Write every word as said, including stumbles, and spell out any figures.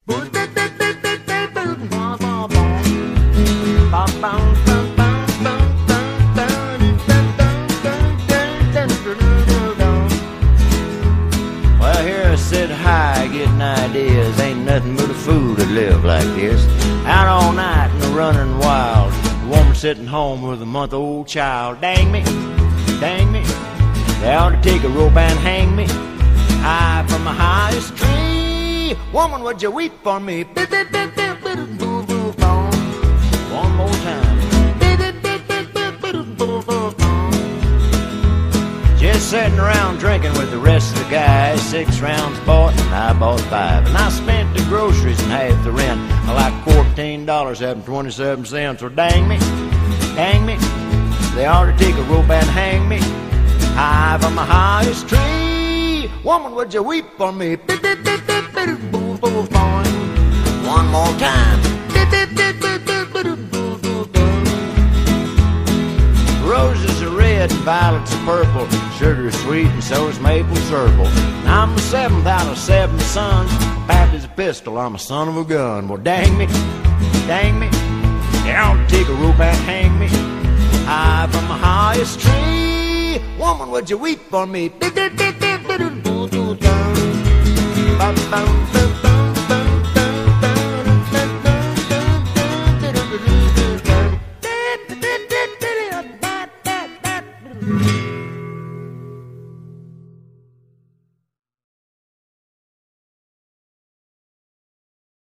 Well, here I sit high, getting ideas. Ain't nothing but a fool to live like this. Out all night and running wild. A woman sitting home with a month-old child. Dang me, dang me. They ought to take a rope and hang me high from the highest tree. Woman, would you weep for me? One more time. Just sitting around drinking with the rest of the guys. Six rounds bought and I bought five. And I spent the groceries and half the rent. I like fourteen dollars having twenty-seven cents. Well, dang me, dang me. They ought to take a rope and hang me high from the highest tree. Woman, would you weep for me? One more time. Roses are red and violets are purple. Sugar's sweet and so is maple syrup. I'm the seventh out of seven sons. Pappy's a pistol, I'm a son of a gun. Well, dang me, dang me. They ought to take a rope and hang me high from the highest tree. Woman, would you weep for me?